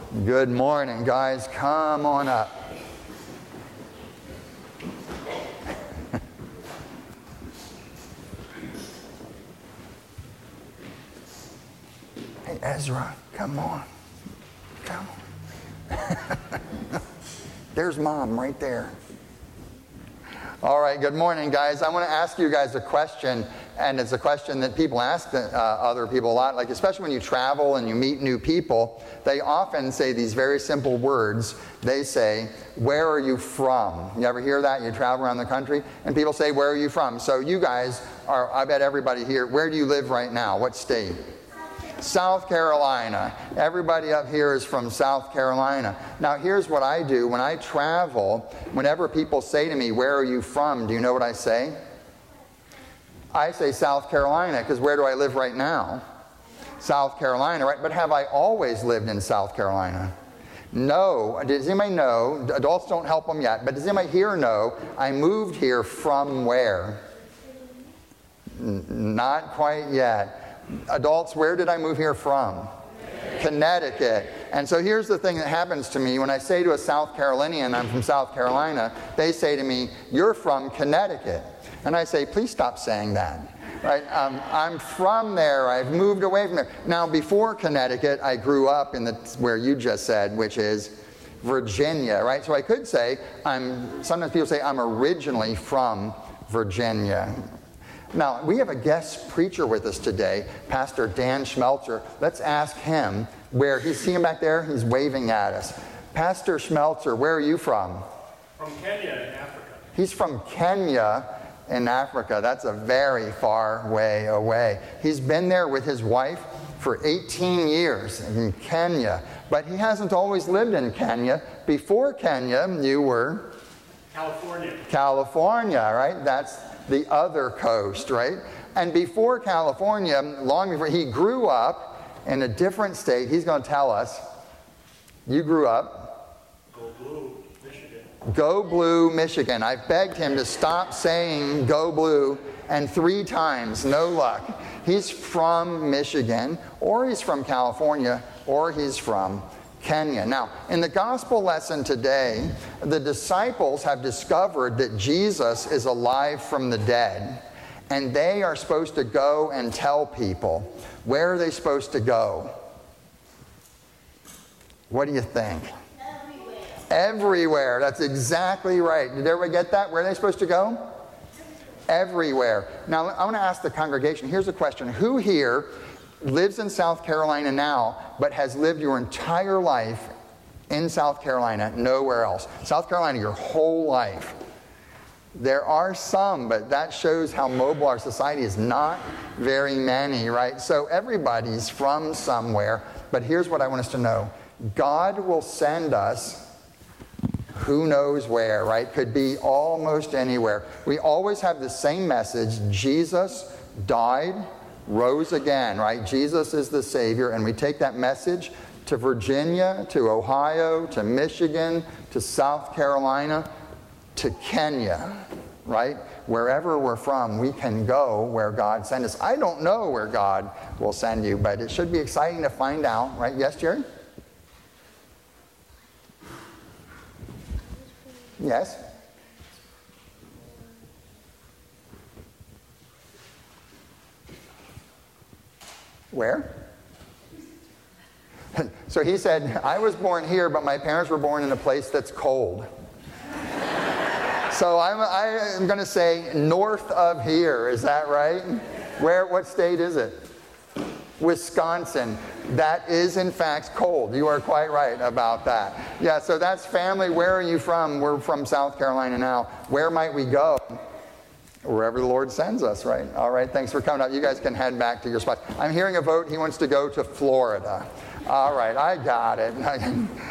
Good morning, guys. Come on up. Hey, Ezra, come on. Come on. There's Mom right there. All right, good morning, guys. I want to ask you guys a question, and it's a question that people ask other people a lot, like especially when you travel and you meet new people. They often say these very simple words. They say, "Where are you from?" You ever hear that? You travel around the country, and people say, "Where are you from?" So you guys are, I bet everybody here, where do you live right now? What state? South Carolina. Everybody up here is from South Carolina. Now here's what I do. When I travel, whenever people say to me, "Where are you from?" do you know what I say? I say South Carolina, because where do I live right now? South Carolina, right? But have I always lived in South Carolina? No. Does anybody know? Adults don't help them yet, but does anybody here know I moved here from where? Not quite yet. Adults, where did I move here from? Connecticut. And so here's the thing that happens to me. When I say to a South Carolinian, I'm from South Carolina, they say to me, "You're from Connecticut." And I say, "Please stop saying that." Right? I'm from there. I've moved away from there. Now, before Connecticut, I grew up in where you just said, which is Virginia, right? So I could say, sometimes people say, "I'm originally from Virginia." Now, we have a guest preacher with us today, Pastor Dan Schmelzer. Let's ask him where he's. See him back there? He's waving at us. Pastor Schmelzer, where are you from? From Kenya in Africa. He's from Kenya in Africa. That's a very far way away. He's been there with his wife for 18 years in Kenya. But he hasn't always lived in Kenya. Before Kenya, you were? California, right? That's the other coast, right? And before California, long before, he grew up in a different state. He's going to tell us. You grew up? Go Blue, Michigan. Go Blue, Michigan. I've begged him to stop saying Go Blue, and 3 times, no luck. He's from Michigan, or he's from California, or he's from Kenya. Now, in the gospel lesson today, the disciples have discovered that Jesus is alive from the dead, and they are supposed to go and tell people. Where are they supposed to go? What do you think? Everywhere. That's exactly right. Did everybody get that? Where are they supposed to go? Everywhere. Now, I want to ask the congregation, here's a question. Who here lives in South Carolina now, but has lived your entire life in South Carolina, nowhere else? South Carolina, your whole life. There are some, but that shows how mobile our society is. Not very many, right? So everybody's from somewhere, but here's what I want us to know. God will send us who knows where, right? Could be almost anywhere. We always have the same message. Jesus died, rose again, right? Jesus is the Savior, and we take that message to Virginia, to Ohio, to Michigan, to South Carolina, to Kenya, right? Wherever we're from, we can go where God sent us. I don't know where God will send you, but it should be exciting to find out, right? Yes, Jerry? Yes? Where? So he said, I was born here, but my parents were born in a place that's cold. So I'm going to say north of here. Is that right? What state is it? Wisconsin. That is, in fact, cold. You are quite right about that. Yeah, so that's family. Where are you from? We're from South Carolina now. Where might we go? Wherever the Lord sends us, right? All right, thanks for coming up. You guys can head back to your spots. I'm hearing a vote. He wants to go to Florida. All right, I got it.